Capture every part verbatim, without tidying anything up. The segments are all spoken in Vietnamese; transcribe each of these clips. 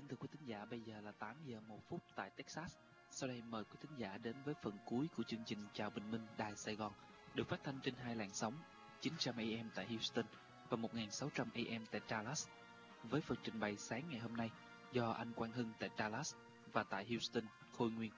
thưa quý thính giả, bây giờ là tám giờ một phút tại Texas. Sau đây mời quý thính giả đến với phần cuối của chương trình Chào Bình Minh Đài Sài Gòn, được phát thanh trên hai làn sóng chín trăm A M tại Houston và một nghìn sáu trăm A M tại Dallas. Với phần trình bày sáng ngày hôm nay do anh Quang Hưng tại Dallas và tại Houston, Khôi Nguyên.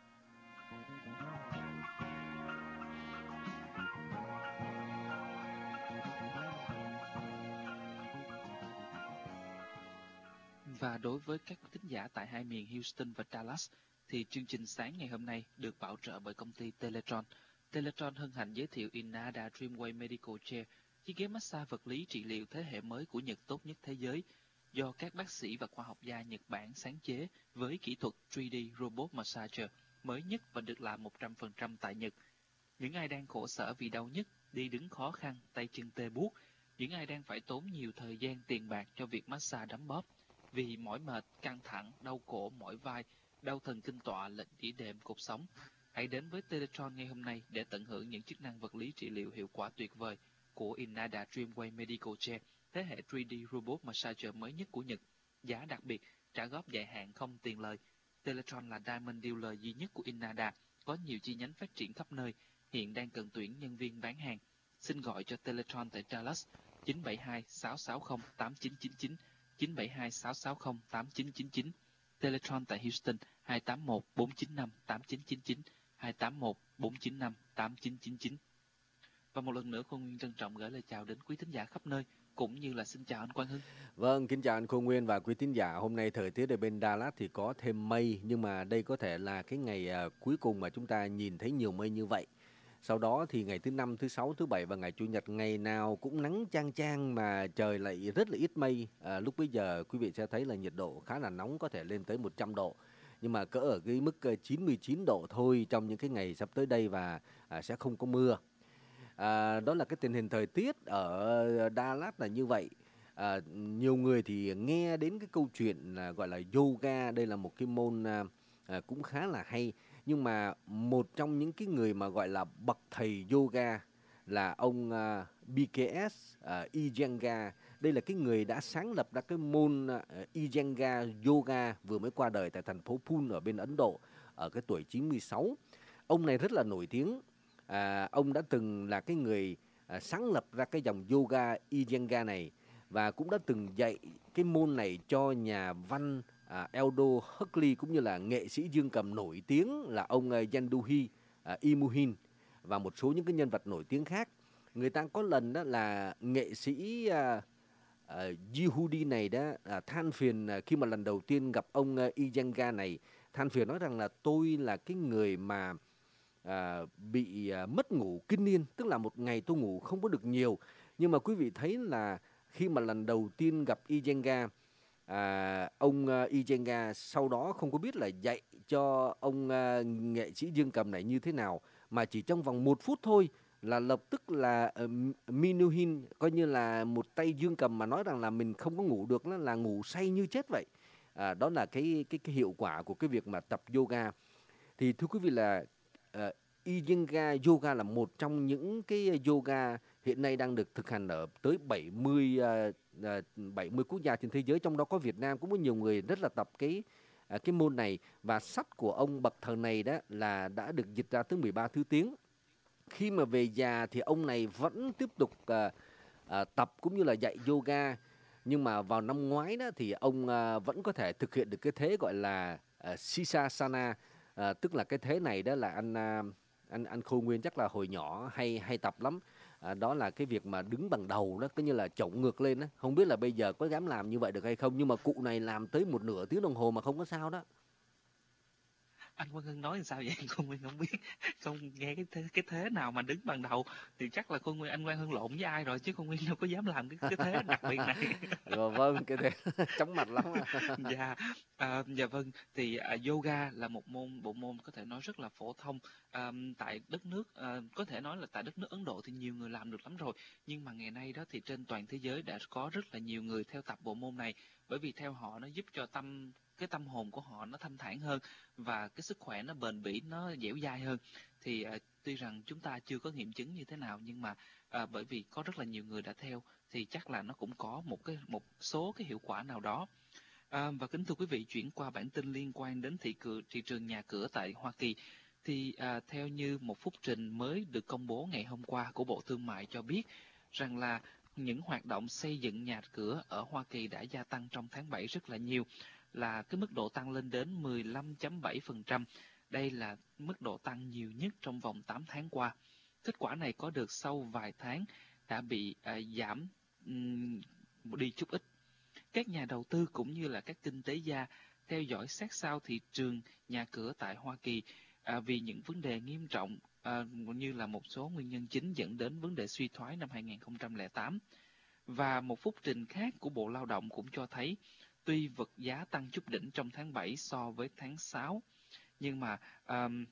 Và đối với các thính giả tại hai miền Houston và Dallas, thì chương trình sáng ngày hôm nay được bảo trợ bởi công ty Teletron. Teletron hân hạnh giới thiệu Inada Dreamway Medical Chair, chiếc ghế massage vật lý trị liệu thế hệ mới của Nhật tốt nhất thế giới, do các bác sĩ và khoa học gia Nhật Bản sáng chế với kỹ thuật ba D Robot Massager mới nhất và được làm một trăm phần trăm tại Nhật. Những ai đang khổ sở vì đau nhức, đi đứng khó khăn, tay chân tê buốt, những ai đang phải tốn nhiều thời gian tiền bạc cho việc massage đấm bóp, vì mỏi mệt, căng thẳng, đau cổ, mỏi vai, đau thần kinh tọa, lệch đĩa đệm, cột sống, hãy đến với Teletron ngay hôm nay để tận hưởng những chức năng vật lý trị liệu hiệu quả tuyệt vời của Inada Dreamway Medical Chair, thế hệ ba D Robot Massager mới nhất của Nhật. Giá đặc biệt, trả góp dài hạn không tiền lời. Teletron là Diamond Dealer duy nhất của Inada, có nhiều chi nhánh phát triển khắp nơi, hiện đang cần tuyển nhân viên bán hàng. Xin gọi cho Teletron tại Dallas chín bảy hai sáu sáu không tám chín chín chín, chín bảy hai sáu sáu không tám chín chín chín. Teletron tại Houston hai tám một bốn chín năm tám chín chín chín, hai tám một bốn chín năm tám chín chín chín. Và một lần nữa Khôi Nguyên trân trọng gửi lời chào đến quý thính giả khắp nơi, cũng như là xin chào anh Quang Hưng. Vâng, kính chào anh Khôi Nguyên và quý thính giả. Hôm nay thời tiết ở bên Dallas thì có thêm mây, nhưng mà đây có thể là cái ngày uh, cuối cùng mà chúng ta nhìn thấy nhiều mây như vậy. Sau đó thì ngày thứ năm, thứ sáu, thứ bảy và ngày chủ nhật ngày nào cũng nắng chang chang mà trời lại rất là ít mây. À, lúc bây giờ quý vị sẽ thấy là nhiệt độ khá là nóng, có thể lên tới một trăm độ. Nhưng mà cỡ ở cái mức chín mươi chín độ thôi trong những cái ngày sắp tới đây và à, sẽ không có mưa. À, đó là cái tình hình thời tiết ở Dallas là như vậy. À, nhiều người thì nghe đến cái câu chuyện à, gọi là yoga, đây là một cái môn à, à, cũng khá là hay. Nhưng mà một trong những cái người mà gọi là bậc thầy yoga là ông uh, bê ca ét uh, Iyengar. Đây là cái người đã sáng lập ra cái môn uh, Iyengar yoga vừa mới qua đời tại thành phố Pune ở bên Ấn Độ ở cái tuổi chín mươi sáu. Ông này rất là nổi tiếng. À, ông đã từng là cái người uh, sáng lập ra cái dòng yoga Iyengar này và cũng đã từng dạy cái môn này cho nhà văn À, Aldo Huxley cũng như là nghệ sĩ dương cầm nổi tiếng là ông uh, Yanduhi uh, Imuhin và một số những cái nhân vật nổi tiếng khác. Người ta có lần đó là nghệ sĩ uh, uh, Yehudi này đó uh, than phiền uh, khi mà lần đầu tiên gặp ông uh, Iyengar này, than phiền nói rằng là tôi là cái người mà uh, bị uh, mất ngủ kinh niên, tức là một ngày tôi ngủ không có được nhiều. Nhưng mà quý vị thấy là khi mà lần đầu tiên gặp Iyengar, À, ông uh, Iyengar sau đó không có biết là dạy cho ông uh, nghệ sĩ dương cầm này như thế nào, mà chỉ trong vòng một phút thôi là lập tức là uh, Minuhin coi như là một tay dương cầm mà nói rằng là mình không có ngủ được, là, là ngủ say như chết vậy. À, đó là cái, cái cái hiệu quả của cái việc mà tập yoga. Thì thưa quý vị là uh, Iyengar yoga là một trong những cái yoga hiện nay đang được thực hành ở tới bảy mươi uh, bảy mươi quốc gia trên thế giới, trong đó có Việt Nam. Cũng có nhiều người rất là tập cái cái môn này, và sách của ông bậc thầy này đó là đã được dịch ra tới mười ba thứ tiếng. Khi mà về già thì ông này vẫn tiếp tục uh, uh, tập cũng như là dạy yoga, nhưng mà vào năm ngoái đó thì ông uh, vẫn có thể thực hiện được cái thế gọi là uh, Sirsasana, uh, tức là cái thế này đó là anh uh, anh anh Khôi Nguyên chắc là hồi nhỏ hay hay tập lắm. À, đó là cái việc mà đứng bằng đầu đó, coi như là chổng ngược lên đó. Không biết là bây giờ có dám làm như vậy được hay không, nhưng mà cụ này làm tới một nửa tiếng đồng hồ mà không có sao đó. Anh Quang Hưng nói làm sao vậy? Khôi Nguyên không biết, không nghe cái thế, cái thế nào mà đứng bằng đầu thì chắc là Khôi Nguyên anh Quang Hưng lộn với ai rồi, chứ Khôi Nguyên đâu có dám làm cái, cái thế đặc biệt này. Rồi vâng, cái thế chóng mặt lắm. Dạ, à, dạ vâng, thì à, yoga là một môn bộ môn có thể nói rất là phổ thông à, tại đất nước, à, có thể nói là tại đất nước Ấn Độ thì nhiều người làm được lắm rồi, nhưng mà ngày nay đó thì trên toàn thế giới đã có rất là nhiều người theo tập bộ môn này, bởi vì theo họ nó giúp cho tâm cái tâm hồn của họ nó thanh thản hơn và cái sức khỏe nó bền bỉ, nó dẻo dai hơn. Thì à, tuy rằng chúng ta chưa có nghiệm chứng như thế nào, nhưng mà à, bởi vì có rất là nhiều người đã theo thì chắc là nó cũng có một cái một số cái hiệu quả nào đó. À, và kính thưa quý vị, chuyển qua bản tin liên quan đến thị, cử, thị trường nhà cửa tại Hoa Kỳ. Thì à, theo như một phúc trình mới được công bố ngày hôm qua của Bộ Thương mại cho biết rằng là những hoạt động xây dựng nhà cửa ở Hoa Kỳ đã gia tăng trong tháng bảy rất là nhiều, là cái mức độ tăng lên đến mười lăm phẩy bảy phần trăm. Đây là mức độ tăng nhiều nhất trong vòng tám tháng qua. Kết quả này có được sau vài tháng đã bị à, giảm um, đi chút ít. Các nhà đầu tư cũng như là các kinh tế gia theo dõi sát sao thị trường nhà cửa tại Hoa Kỳ à, vì những vấn đề nghiêm trọng à, như là một số nguyên nhân chính dẫn đến vấn đề suy thoái năm hai không không tám. Và một phúc trình khác của Bộ Lao động cũng cho thấy tuy vật giá tăng chút đỉnh trong tháng bảy so với tháng sáu, nhưng mà um,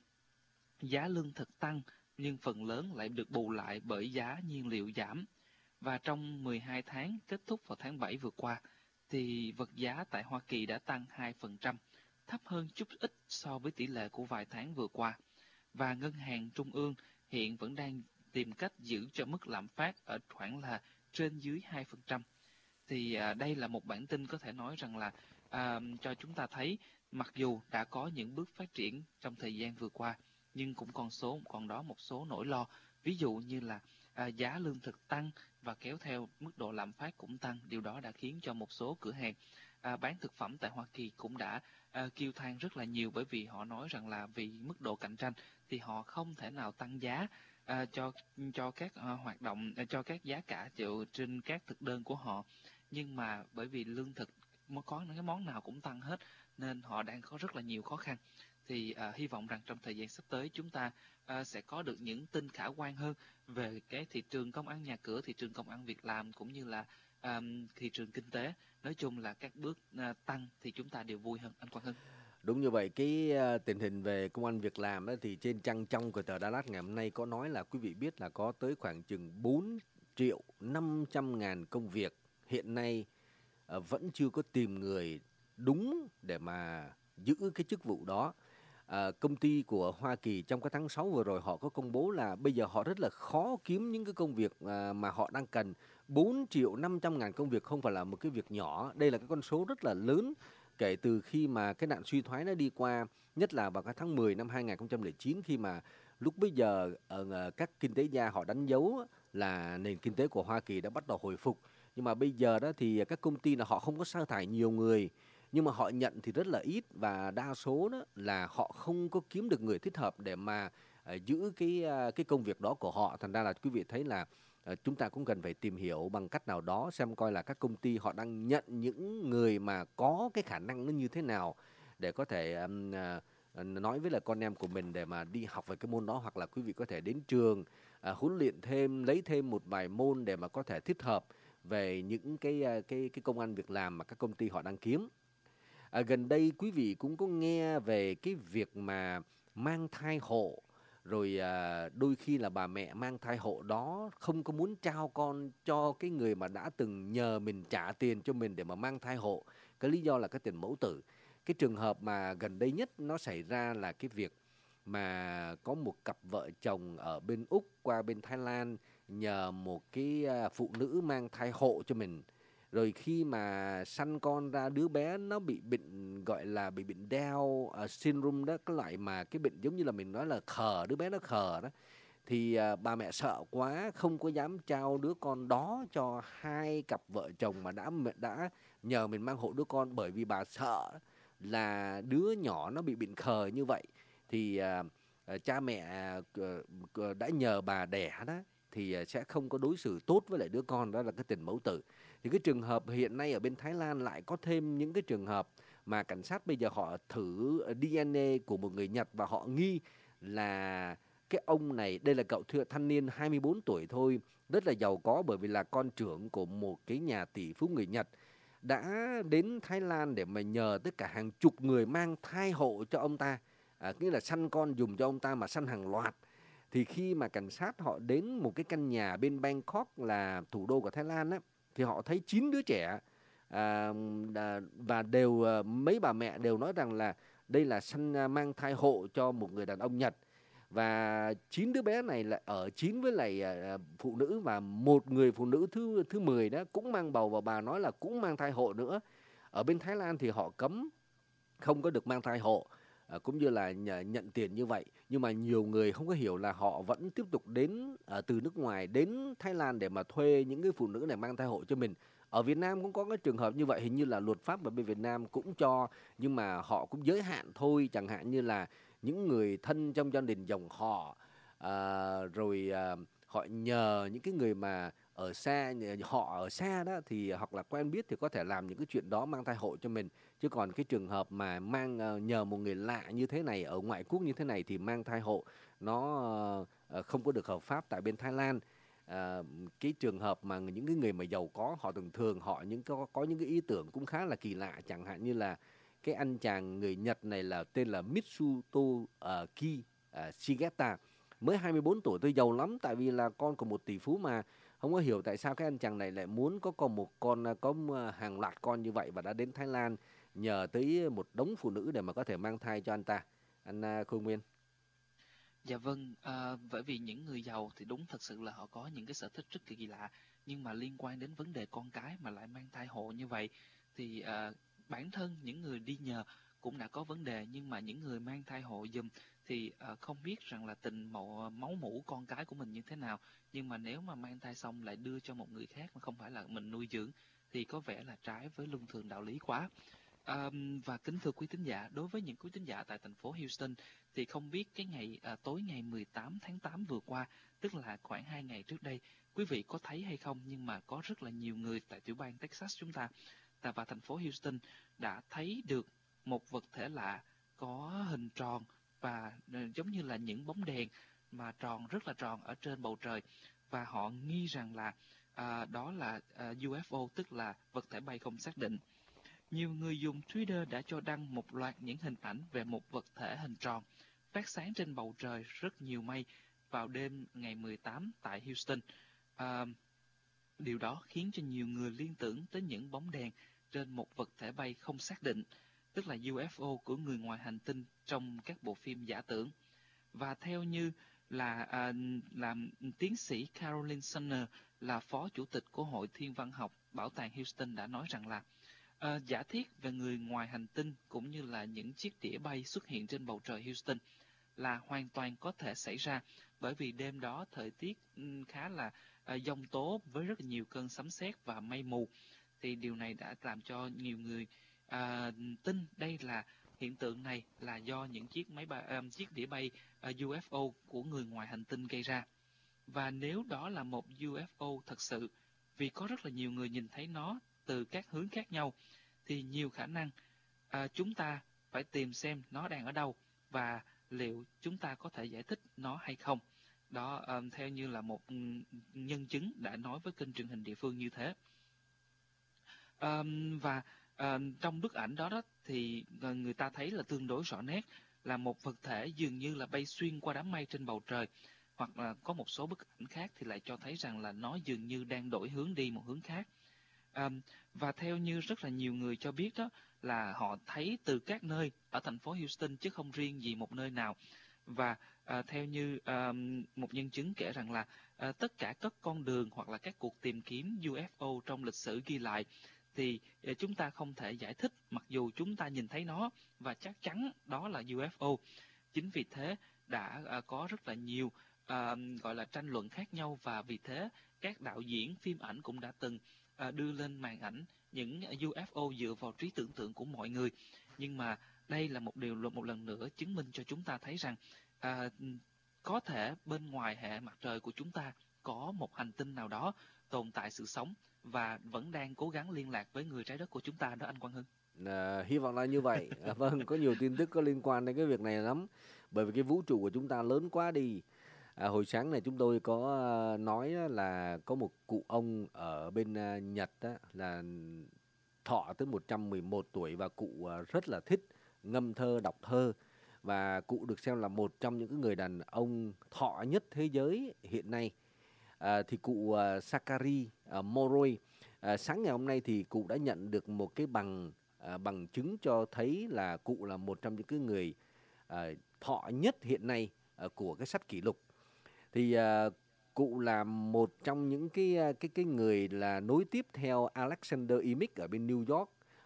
giá lương thực tăng, nhưng phần lớn lại được bù lại bởi giá nhiên liệu giảm. Và trong mười hai tháng kết thúc vào tháng bảy vừa qua, thì vật giá tại Hoa Kỳ đã tăng hai phần trăm, thấp hơn chút ít so với tỷ lệ của vài tháng vừa qua. Và Ngân hàng Trung ương hiện vẫn đang tìm cách giữ cho mức lạm phát ở khoảng là trên dưới hai phần trăm. Thì à, đây là một bản tin có thể nói rằng là à, cho chúng ta thấy mặc dù đã có những bước phát triển trong thời gian vừa qua, nhưng cũng còn số còn đó một số nỗi lo, ví dụ như là à, giá lương thực tăng và kéo theo mức độ lạm phát cũng tăng. Điều đó đã khiến cho một số cửa hàng à, bán thực phẩm tại Hoa Kỳ cũng đã à, kêu than rất là nhiều, bởi vì họ nói rằng là vì mức độ cạnh tranh thì họ không thể nào tăng giá à, cho cho các à, hoạt động à, cho các giá cả chịu trên các thực đơn của họ. Nhưng mà bởi vì lương thực có cái món nào cũng tăng hết nên họ đang có rất là nhiều khó khăn. Thì à, hy vọng rằng trong thời gian sắp tới chúng ta à, sẽ có được những tin khả quan hơn về cái thị trường công ăn nhà cửa, thị trường công ăn việc làm cũng như là à, thị trường kinh tế. Nói chung là các bước à, tăng thì chúng ta đều vui hơn. Anh Quang Hưng. Đúng như vậy, cái uh, tình hình về công ăn việc làm đó thì trên trang trong của tờ Dallas ngày hôm nay có nói là quý vị biết là có tới khoảng chừng bốn triệu năm trăm ngàn công việc hiện nay uh, vẫn chưa có tìm người đúng để mà giữ cái chức vụ đó. À, công ty của Hoa Kỳ trong cái tháng sáu vừa rồi họ có công bố là bây giờ họ rất là khó kiếm những cái công việc à, mà họ đang cần. Bốn triệu năm trăm ngàn công việc không phải là một cái việc nhỏ, đây là cái con số rất là lớn kể từ khi mà cái nạn suy thoái nó đi qua, nhất là vào cái tháng mười năm hai không không chín, khi mà lúc bây giờ ở các kinh tế gia họ đánh dấu là nền kinh tế của Hoa Kỳ đã bắt đầu hồi phục. Nhưng mà bây giờ đó thì các công ty là họ không có sa thải nhiều người, nhưng mà họ nhận thì rất là ít, và đa số đó là họ không có kiếm được người thích hợp để mà uh, giữ cái uh, cái công việc đó của họ. Thành ra là quý vị thấy là uh, chúng ta cũng cần phải tìm hiểu bằng cách nào đó xem coi là các công ty họ đang nhận những người mà có cái khả năng nó như thế nào để có thể um, uh, nói với là con em của mình để mà đi học về cái môn đó, hoặc là quý vị có thể đến trường uh, huấn luyện thêm, lấy thêm một vài môn để mà có thể thích hợp về những cái uh, cái cái công ăn việc làm mà các công ty họ đang kiếm. À, gần đây quý vị cũng có nghe về cái việc mà mang thai hộ, rồi à, đôi khi là bà mẹ mang thai hộ đó không có muốn trao con cho cái người mà đã từng nhờ mình trả tiền cho mình để mà mang thai hộ. Cái lý do là cái tiền mẫu tử. Cái trường hợp mà gần đây nhất nó xảy ra là cái việc mà có một cặp vợ chồng ở bên Úc qua bên Thái Lan nhờ một cái phụ nữ mang thai hộ cho mình. Rồi khi mà sanh con ra, đứa bé nó bị bệnh gọi là bị bệnh Down uh, syndrome đó, cái loại mà cái bệnh giống như là mình nói là khờ, đứa bé nó khờ đó. Thì uh, bà mẹ sợ quá không có dám trao đứa con đó cho hai cặp vợ chồng mà đã đã nhờ mình mang hộ đứa con, bởi vì bà sợ là đứa nhỏ nó bị bệnh khờ như vậy thì uh, uh, cha mẹ uh, uh, đã nhờ bà đẻ đó thì uh, sẽ không có đối xử tốt với lại đứa con đó, là cái tình mẫu tử. Thì cái trường hợp hiện nay ở bên Thái Lan lại có thêm những cái trường hợp mà cảnh sát bây giờ họ thử đê en a của một người Nhật và họ nghi là cái ông này, đây là cậu thanh niên hai mươi bốn tuổi thôi, rất là giàu có bởi vì là con trưởng của một cái nhà tỷ phú người Nhật, đã đến Thái Lan để mà nhờ tất cả hàng chục người mang thai hộ cho ông ta, à, nghĩa là sanh con dùng cho ông ta mà sanh hàng loạt. Thì khi mà cảnh sát họ đến một cái căn nhà bên Bangkok là thủ đô của Thái Lan á, thì họ thấy chín đứa trẻ à, và đều mấy bà mẹ đều nói rằng là đây là sanh mang thai hộ cho một người đàn ông Nhật, và chín đứa bé này là ở chín với lại phụ nữ, và một người phụ nữ thứ thứ mười đó cũng mang bầu, và bà nói là cũng mang thai hộ nữa. Ở bên Thái Lan thì họ cấm không có được mang thai hộ, à, cũng như là nh- nhận tiền như vậy. Nhưng mà nhiều người không có hiểu là họ vẫn tiếp tục đến à, từ nước ngoài đến Thái Lan để mà thuê những cái phụ nữ này mang thai hộ cho mình. Ở Việt Nam cũng có cái trường hợp như vậy, hình như là luật pháp ở bên Việt Nam cũng cho, nhưng mà họ cũng giới hạn thôi. Chẳng hạn như là những người thân trong gia đình dòng họ, à, rồi à, họ nhờ những cái người mà ở xa, họ ở xa đó thì hoặc là quen biết thì có thể làm những cái chuyện đó, mang thai hộ cho mình. Chứ còn cái trường hợp mà mang ờ, nhờ một người lạ như thế này, ở ngoại quốc như thế này thì mang thai hộ nó ờ, ờ, không có được hợp pháp tại bên Thái Lan. Ờ, cái trường hợp mà những cái người mà giàu có, họ thường thường họ những có có những cái ý tưởng cũng khá là kỳ lạ. Chẳng hạn như là cái anh chàng người Nhật này là tên là Mitsuto ờ, Ki ờ, Shigeta, mới hai mươi bốn tuổi, tôi giàu lắm tại vì là con của một tỷ phú mà. Không có hiểu tại sao cái anh chàng này lại muốn có con một con có hàng loạt con như vậy, và đã đến Thái Lan nhờ tới một đống phụ nữ để mà có thể mang thai cho anh ta. Anh uh, Khôi Nguyên. Dạ vâng, à, bởi vì những người giàu thì đúng thật sự là họ có những cái sở thích rất kỳ lạ, nhưng mà liên quan đến vấn đề con cái mà lại mang thai hộ như vậy thì à, bản thân những người đi nhờ cũng đã có vấn đề, nhưng mà những người mang thai hộ giùm thì à, không biết rằng là tình mộ, máu mủ con cái của mình như thế nào, nhưng mà nếu mà mang thai xong lại đưa cho một người khác mà không phải là mình nuôi dưỡng thì có vẻ là trái với luân thường đạo lý quá. À, và kính thưa quý tín giả, đối với những quý tín giả tại thành phố Houston thì không biết cái ngày à, tối ngày mười tám tháng tám vừa qua, tức là khoảng hai ngày trước đây, quý vị có thấy hay không, nhưng mà có rất là nhiều người tại tiểu bang Texas chúng ta và thành phố Houston đã thấy được một vật thể lạ có hình tròn và uh, giống như là những bóng đèn mà tròn, rất là tròn ở trên bầu trời, và họ nghi rằng là à, đó là à, u ép o, tức là vật thể bay không xác định. Nhiều người dùng Twitter đã cho đăng một loạt những hình ảnh về một vật thể hình tròn phát sáng trên bầu trời rất nhiều mây vào đêm ngày mười tám tại Houston. À, điều đó khiến cho nhiều người liên tưởng tới những bóng đèn trên một vật thể bay không xác định, tức là u ép o của người ngoài hành tinh trong các bộ phim giả tưởng. Và theo như là à, là tiến sĩ Caroline Sumner, là phó chủ tịch của Hội Thiên văn học Bảo tàng Houston, đã nói rằng là À, giả thiết về người ngoài hành tinh cũng như là những chiếc đĩa bay xuất hiện trên bầu trời Houston là hoàn toàn có thể xảy ra, bởi vì đêm đó thời tiết um, khá là à, giông tố với rất là nhiều cơn sấm sét và mây mù. Thì điều này đã làm cho nhiều người à, tin đây là hiện tượng này là do những chiếc máy bay, um, chiếc đĩa bay uh, u ép o của người ngoài hành tinh gây ra. Và nếu đó là một u ép o thật sự, vì có rất là nhiều người nhìn thấy nó từ các hướng khác nhau, thì nhiều khả năng à, chúng ta phải tìm xem nó đang ở đâu và liệu chúng ta có thể giải thích nó hay không. Đó, um, theo như là một nhân chứng đã nói với kênh truyền hình địa phương như thế. Um, và um, trong bức ảnh đó, đó thì người ta thấy là tương đối rõ nét, là một vật thể dường như là bay xuyên qua đám mây trên bầu trời, hoặc là có một số bức ảnh khác thì lại cho thấy rằng là nó dường như đang đổi hướng đi một hướng khác. Um, và theo như rất là nhiều người cho biết đó, là họ thấy từ các nơi ở thành phố Houston chứ không riêng gì một nơi nào. Và uh, theo như um, một nhân chứng kể rằng là uh, tất cả các con đường hoặc là các cuộc tìm kiếm u ép o trong lịch sử ghi lại thì uh, chúng ta không thể giải thích, mặc dù chúng ta nhìn thấy nó và chắc chắn đó là u ép o. Chính vì thế đã uh, có rất là nhiều uh, gọi là tranh luận khác nhau, và vì thế các đạo diễn phim ảnh cũng đã từng À, đưa lên màn ảnh những u ép o dựa vào trí tưởng tượng của mọi người. Nhưng mà đây là một điều một lần nữa chứng minh cho chúng ta thấy rằng à, có thể bên ngoài hệ mặt trời của chúng ta có một hành tinh nào đó tồn tại sự sống và vẫn đang cố gắng liên lạc với người trái đất của chúng ta đó, anh Quang Hưng. À, hy vọng là như vậy. À, vâng, có nhiều tin tức có liên quan đến cái việc này lắm, bởi vì cái vũ trụ của chúng ta lớn quá đi. À, hồi sáng này chúng tôi có à, nói là có một cụ ông ở bên à, Nhật á, là thọ tới một trăm mười một tuổi, và cụ à, rất là thích ngâm thơ, đọc thơ, và cụ được xem là một trong những cái người đàn ông thọ nhất thế giới hiện nay. À, thì cụ uh, Sakari uh, Moroi, uh, sáng ngày hôm nay thì cụ đã nhận được một cái bằng uh, bằng chứng cho thấy là cụ là một trong những cái người uh, thọ nhất hiện nay uh, của cái sách kỷ lục. Thì uh, cụ là một trong những cái cái cái người là nối tiếp theo Alexander Imik ở bên New York,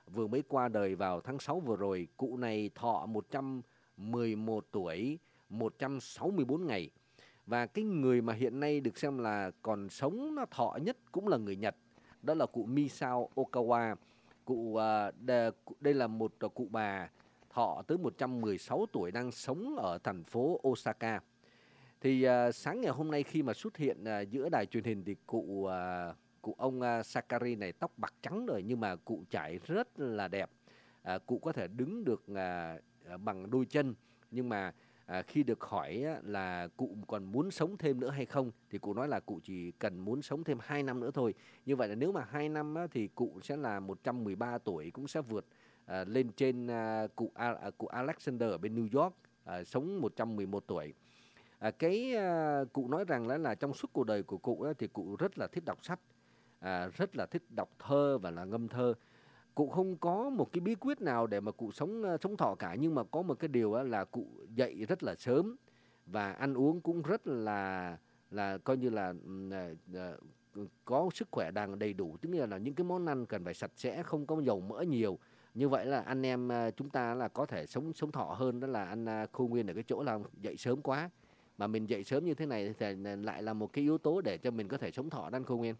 vừa mới qua đời vào tháng sáu vừa rồi. Cụ này thọ một trăm mười một tuổi, một trăm sáu mươi tư ngày. Và cái người mà hiện nay được xem là còn sống nó thọ nhất cũng là người Nhật. Đó là cụ Misao Okawa. Cụ đây là một cụ bà thọ tới một trăm mười sáu tuổi, đang sống ở thành phố Osaka. Thì uh, sáng ngày hôm nay khi mà xuất hiện uh, giữa đài truyền hình thì cụ uh, cụ ông uh, Sakari này tóc bạc trắng rồi, nhưng mà cụ chải rất là đẹp. Uh, cụ có thể đứng được uh, bằng đôi chân, nhưng mà uh, khi được hỏi uh, là cụ còn muốn sống thêm nữa hay không thì cụ nói là cụ chỉ cần muốn sống thêm hai năm nữa thôi. Như vậy là nếu mà hai năm uh, thì cụ sẽ là một trăm mười ba tuổi, cũng sẽ vượt uh, lên trên uh, cụ, uh, cụ Alexander ở bên New York, uh, sống một trăm mười một tuổi. À, cái à, cụ nói rằng là, là trong suốt cuộc đời của cụ ấy, thì cụ rất là thích đọc sách, à, rất là thích đọc thơ và là ngâm thơ. Cụ không có một cái bí quyết nào để mà cụ sống sống thọ cả, nhưng mà có một cái điều là cụ dậy rất là sớm và ăn uống cũng rất là là coi như là uh, có sức khỏe đang đầy đủ, tức là những cái món ăn cần phải sạch sẽ, không có dầu mỡ nhiều. Như vậy là anh em uh, chúng ta là có thể sống sống thọ hơn. Đó là anh uh, Khôi Nguyên ở cái chỗ là dậy sớm quá. Mà mình dậy sớm như thế này thì lại là một cái yếu tố để cho mình có thể sống thọ, đang Khôi Nguyên.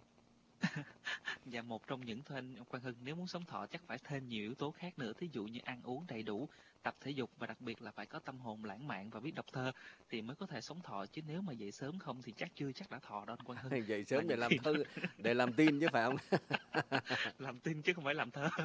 Dạ, một trong những thôi anh Quang Hưng, nếu muốn sống thọ chắc phải thêm nhiều yếu tố khác nữa, thí dụ như ăn uống đầy đủ, tập thể dục và đặc biệt là phải có tâm hồn lãng mạn và biết đọc thơ thì mới có thể sống thọ, chứ nếu mà dậy sớm không thì chắc chưa chắc đã thọ đâu anh Quang Hưng. Dậy sớm để làm thơ, để làm tin chứ phải không? Làm tin chứ không phải làm thơ.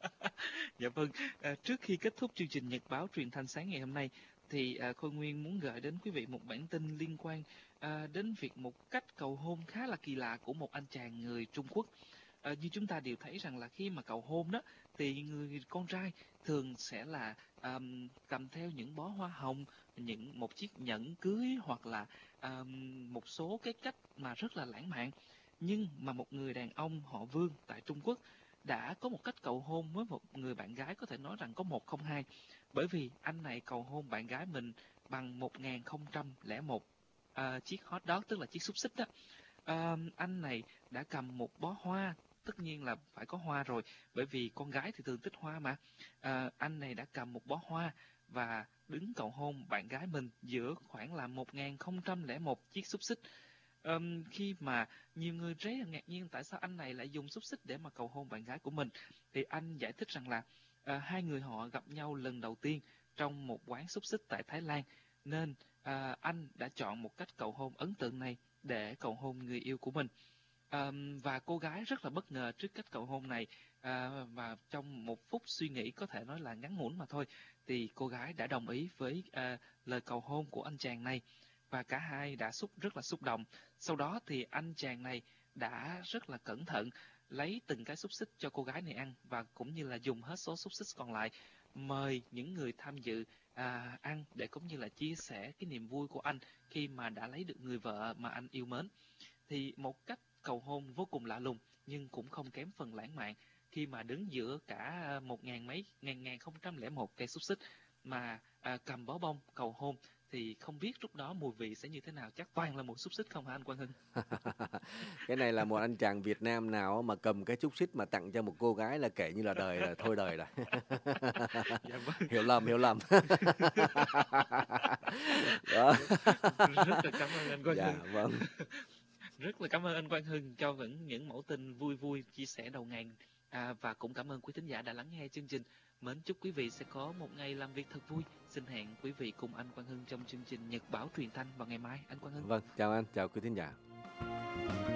Dạ vâng, à, trước khi kết thúc chương trình Nhật báo truyền thanh sáng ngày hôm nay thì à, Khôi Nguyên muốn gửi đến quý vị một bản tin liên quan à, đến việc một cách cầu hôn khá là kỳ lạ của một anh chàng người Trung Quốc. À, như chúng ta đều thấy rằng là khi mà cầu hôn đó thì người con trai thường sẽ là um, cầm theo những bó hoa hồng, những một chiếc nhẫn cưới hoặc là um, một số cái cách mà rất là lãng mạn. Nhưng mà một người đàn ông họ Vương tại Trung Quốc đã có một cách cầu hôn với một người bạn gái có thể nói rằng có một không hai, bởi vì anh này cầu hôn bạn gái mình bằng một nghìn không trăm lẻ một uh, chiếc hot dog, tức là chiếc xúc xích đó. Uh, anh này đã cầm một bó hoa, tất nhiên là phải có hoa rồi, bởi vì con gái thì thường thích hoa mà. Uh, anh này đã cầm một bó hoa và đứng cầu hôn bạn gái mình giữa khoảng là một nghìn không trăm lẻ một chiếc xúc xích. Um, khi mà nhiều người rất là ngạc nhiên tại sao anh này lại dùng xúc xích để mà cầu hôn bạn gái của mình, thì anh giải thích rằng là uh, hai người họ gặp nhau lần đầu tiên trong một quán xúc xích tại Thái Lan, nên uh, anh đã chọn một cách cầu hôn ấn tượng này để cầu hôn người yêu của mình. Um, và cô gái rất là bất ngờ trước cách cầu hôn này, uh, và trong một phút suy nghĩ có thể nói là ngắn ngủn mà thôi, thì cô gái đã đồng ý với uh, lời cầu hôn của anh chàng này, và cả hai đã xúc rất là xúc động. Sau đó thì anh chàng này đã rất là cẩn thận lấy từng cái xúc xích cho cô gái này ăn, và cũng như là dùng hết số xúc xích còn lại mời những người tham dự à, ăn để cũng như là chia sẻ cái niềm vui của anh khi mà đã lấy được người vợ mà anh yêu mến. Thì một cách cầu hôn vô cùng lạ lùng nhưng cũng không kém phần lãng mạn, khi mà đứng giữa cả một ngàn mấy ngàn ngàn không trăm lẻ một cây xúc xích mà à, cầm bó bông cầu hôn, thì không biết lúc đó mùi vị sẽ như thế nào, chắc toàn là một xúc xích không hả anh Quang Hưng? Cái này là một anh chàng Việt Nam nào mà cầm cái xúc xích mà tặng cho một cô gái là kể như là đời là thôi đời rồi. Dạ vâng. Hiểu lầm, hiểu lầm. Đó. Rất là cảm ơn anh Quang dạ, Hưng. Vâng. Rất là cảm ơn anh Quang Hưng cho những những mẫu tin vui vui chia sẻ đầu ngày, à, và cũng cảm ơn quý thính giả đã lắng nghe chương trình. Mến chúc quý vị sẽ có một ngày làm việc thật vui. Xin hẹn quý vị cùng anh Quang Hưng trong chương trình Nhật báo truyền thanh vào ngày mai, anh Quang Hưng. Vâng, chào anh, chào quý thính giả.